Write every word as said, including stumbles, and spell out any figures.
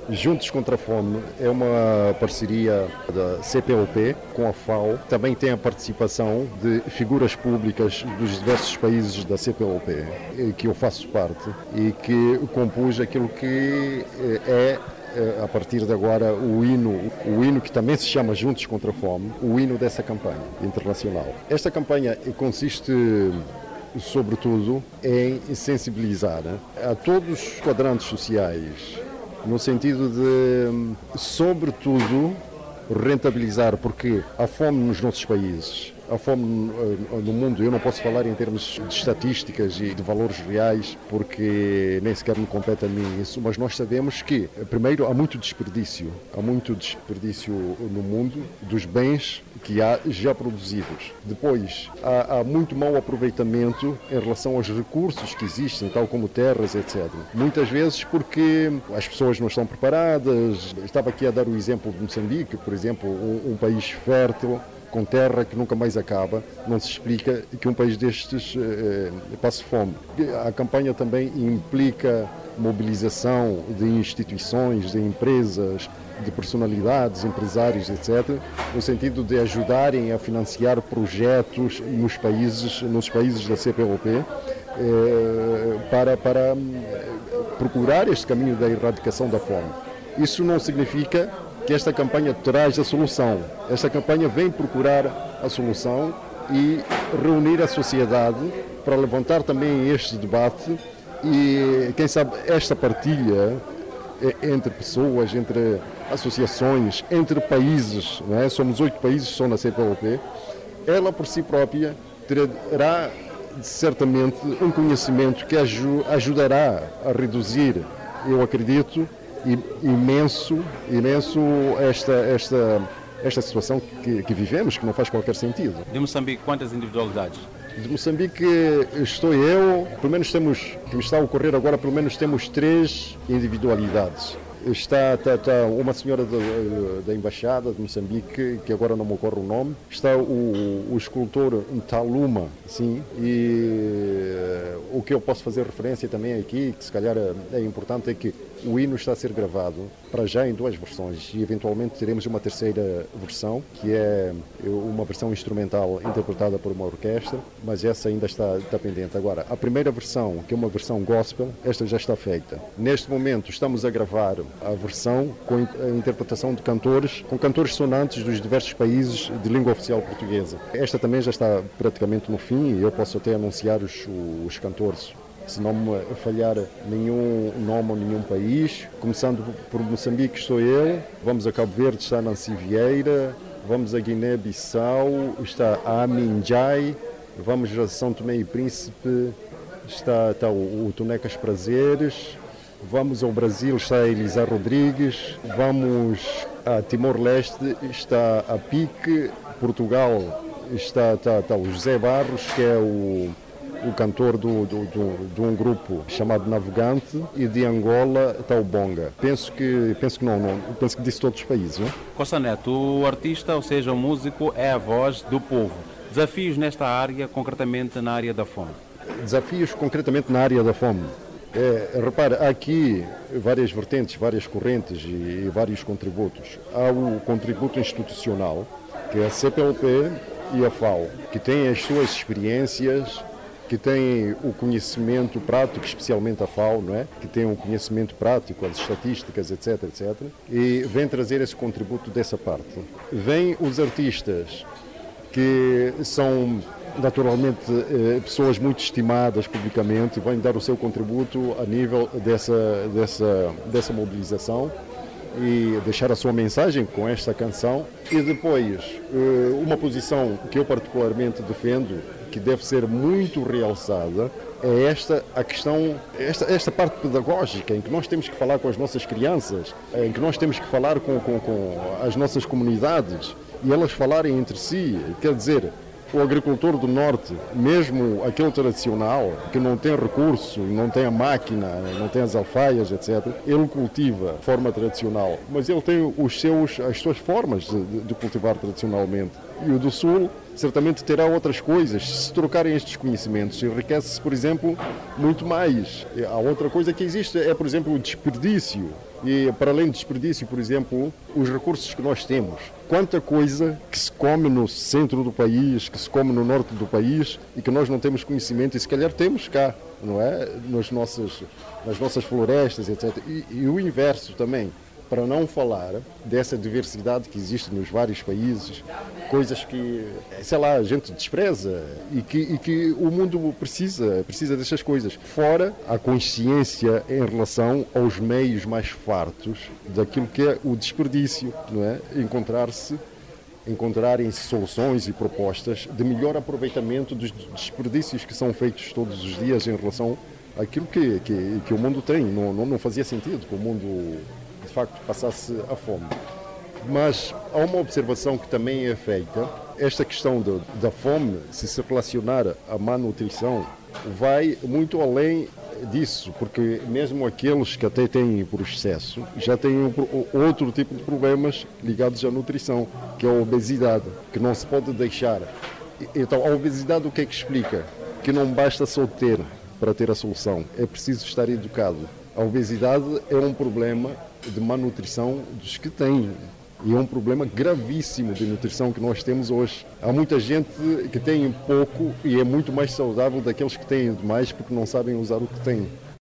Juntos contra a Fome é uma parceria da C P L P com a F A O. Também tem a participação de figuras públicas dos diversos países da C P L P, que eu faço parte e que compus aquilo que é, a partir de agora, o hino, o hino que também se chama Juntos contra a Fome, o hino dessa campanha internacional. Esta campanha consiste, sobretudo, em sensibilizar a todos os quadrantes sociais, no sentido de, sobretudo, rentabilizar, porque há fome nos nossos países, há fome no mundo. Eu não posso falar em termos de estatísticas e de valores reais, porque nem sequer me compete a mim isso, mas nós sabemos que, primeiro, há muito desperdício, há muito desperdício no mundo dos bens que há já produzidos. Depois, há, há muito mau aproveitamento em relação aos recursos que existem, tal como terras, etcétera. Muitas vezes porque as pessoas não estão preparadas. Estava aqui a dar o exemplo de Moçambique, por exemplo, um, um país fértil, com terra que nunca mais acaba. Não se explica que um país destes eh, passe fome. A campanha também implica mobilização de instituições, de empresas, de personalidades, empresários, etcétera, no sentido de ajudarem a financiar projetos nos países, nos países da C P L P, eh, para, para procurar este caminho da erradicação da fome. Isso não significa que esta campanha traz a solução. Esta campanha vem procurar a solução e reunir a sociedade para levantar também este debate e, quem sabe, esta partilha entre pessoas, entre associações, entre países, não é? Somos oito países que estão na C P L P, ela por si própria terá certamente um conhecimento que ajudará a reduzir, eu acredito, imenso, imenso esta, esta, esta situação que, que vivemos, que não faz qualquer sentido. De Moçambique, quantas individualidades? De Moçambique estou eu, pelo menos temos, que me está a ocorrer agora, pelo menos temos três individualidades. Está, está, está uma senhora da, da Embaixada de Moçambique, que agora não me ocorre o nome. Está o, o escultor Ntaluma, sim, e o que eu posso fazer referência também aqui, que se calhar é importante, é que o hino está a ser gravado, para já em duas versões, e eventualmente teremos uma terceira versão, que é uma versão instrumental interpretada por uma orquestra, mas essa ainda está, está pendente. Agora, a primeira versão, que é uma versão gospel, esta já está feita. Neste momento estamos a gravar a versão com a interpretação de cantores, com cantores sonantes dos diversos países de língua oficial portuguesa. Esta também já está praticamente no fim e eu posso até anunciar os, os cantores, se não me falhar nenhum nome ou nenhum país. Começando por Moçambique estou eu, vamos a Cabo Verde, está Nancy Vieira, vamos a Guiné-Bissau, está a Amin Jai, vamos a São Tomé e Príncipe, está, está o, o Tonecas Prazeres, vamos ao Brasil, está a Elisa Rodrigues, vamos a Timor-Leste, está a Pique, Portugal está, está, está o José Barros, que é o, o cantor do, do, do, de um grupo chamado Navegante, e de Angola está o Bonga. Penso que, penso que não, não, penso que disse todos os países, não? Costa Neto, o artista, ou seja, o músico, é a voz do povo. Desafios nesta área, concretamente na área da fome? Desafios concretamente na área da fome. É, repara, há aqui várias vertentes, várias correntes e, e vários contributos. Há o contributo institucional, que é a C P L P e a F A O, que têm as suas experiências, que têm o conhecimento prático, especialmente a F A O, não é? Que tem um conhecimento prático, as estatísticas, etc, etcétera, e vem trazer esse contributo dessa parte. Vêm os artistas, que são naturalmente pessoas muito estimadas publicamente, vão dar o seu contributo a nível dessa, dessa, dessa mobilização e deixar a sua mensagem com esta canção. E depois, uma posição que eu particularmente defendo, que deve ser muito realçada, é esta a questão, esta, esta parte pedagógica, em que nós temos que falar com as nossas crianças, em que nós temos que falar com, com, com as nossas comunidades e elas falarem entre si. Quer dizer, o agricultor do norte, mesmo aquele tradicional, que não tem recurso, não tem a máquina, não tem as alfaias, etcétera, ele cultiva de forma tradicional, mas ele tem os seus, as suas formas de, de cultivar tradicionalmente. E o do sul certamente terá outras coisas. Se trocarem estes conhecimentos, enriquece-se, por exemplo, muito mais. A outra coisa que existe é, por exemplo, o desperdício. E, para além do desperdício, por exemplo, os recursos que nós temos. Quanta coisa que se come no centro do país, que se come no norte do país e que nós não temos conhecimento e se calhar temos cá, não é? Nas nossas, nas nossas florestas, etcétera. E, e o inverso também. Para não falar dessa diversidade que existe nos vários países, coisas que, sei lá, a gente despreza e que, e que o mundo precisa, precisa dessas coisas. Fora a consciência em relação aos meios mais fartos daquilo que é o desperdício, não é? Encontrar-se, encontrarem-se soluções e propostas de melhor aproveitamento dos desperdícios que são feitos todos os dias em relação àquilo que, que, que o mundo tem. Não, não, não fazia sentido que o mundo de facto passasse a fome. Mas há uma observação que também é feita, esta questão de, da fome, se se relacionar à má nutrição, vai muito além disso, porque mesmo aqueles que até têm por excesso, já têm outro tipo de problemas ligados à nutrição, que é a obesidade, que não se pode deixar. Então, a obesidade o que é que explica? Que não basta só ter para ter a solução, é preciso estar educado. A obesidade é um problema de má nutrição dos que têm. E é um problema gravíssimo de nutrição que nós temos hoje. Há muita gente que tem pouco e é muito mais saudável daqueles que têm demais porque não sabem usar o que têm.